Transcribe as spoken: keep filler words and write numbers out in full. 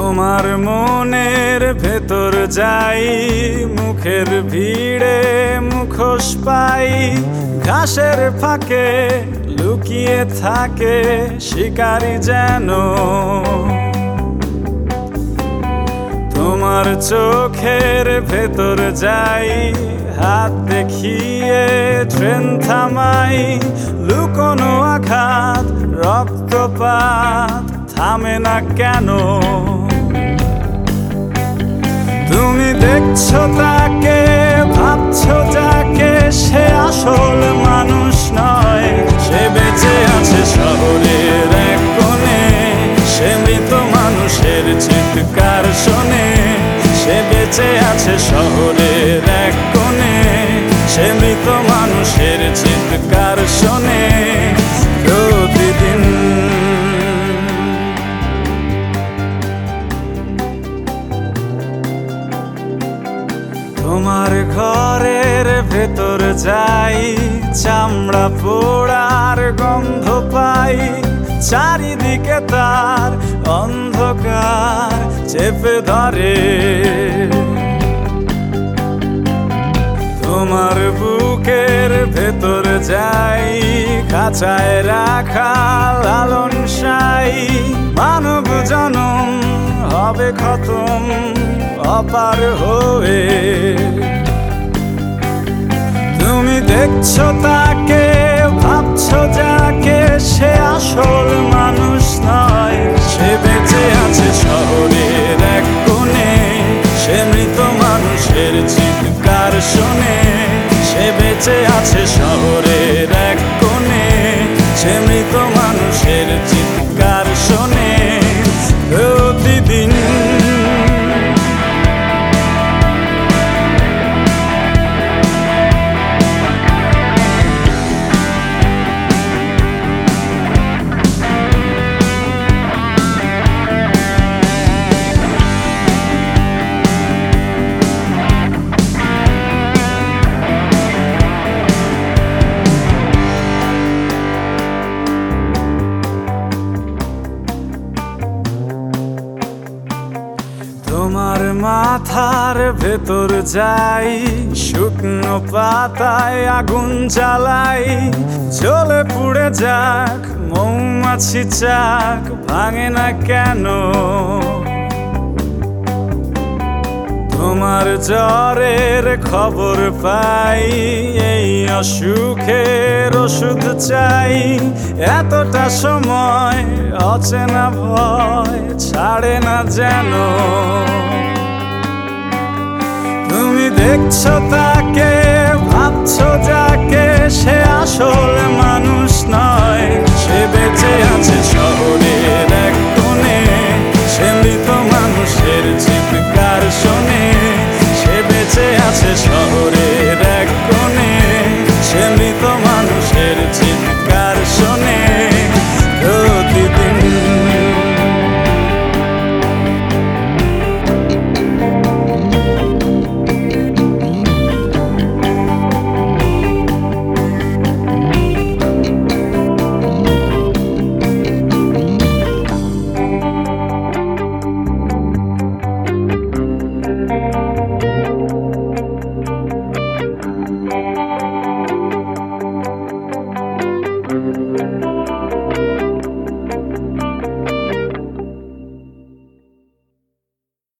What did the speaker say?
তোমার মনের ভেতর যাই, মুখের ভিড়ে মুখোশ পাই, ঘাসের ফাঁকে লুকিয়ে থাকে শিকারী যেন। তোমার চোখের ভেতর যাই, হাত দেখিয়ে ট্রেন থামাই, লুকোনো আঘাত রক্তপাত থামে না কেন। তুমি দেখছো তাকে, ভাবছো যাকে, সে আসল মানুষ নয়। সে বেঁচে আছে শহরের এক কোণে, সে মৃত মানুষের চিৎকার শোনে। সে বেঁচে আছে শহরের এক কোণে, সে মৃত মানুষের চিৎকার শোনে প্রতিদিন। তোমার ঘরের ভেতর যাই, চামড়া পোড়ার গন্ধ পাই, চারিদিকে তার অন্ধকার চেপে ধরে। তোমার বুকের ভেতর যাই, খাঁচায় রাখা লালন সাই, মানব জনম হবে খতম অপার হয়ে। তুমি দেখছো তাকে, ভাবছো যাকে, সে আসল মানুষ নয়। সে বেঁচে আছে শহরের এক কোণে, সে মৃত মানুষের চিৎকার শোনে। সে বেঁচে আছে শহরের এক কোণে, সে মৃত মানুষের চিৎকার শোনে প্রতিদিন। তোমার মাথার ভেতর যাই, শুকনো পাতায় আগুন জ্বালাই, জ্বলে পুড়ে যাক মৌমাছি চাক ভাঙে না কেন। তোমার জ্বরের খবর পাই, এই অসুখের ওষুধ চাই, এতটা সময় অচেনা ভয় ছাড়ে না যেন। তুমি দেখছো তাকে, ভাবছো যাকে, সে আসল মানুষ নয়। সে বেঁচে আছে শহরের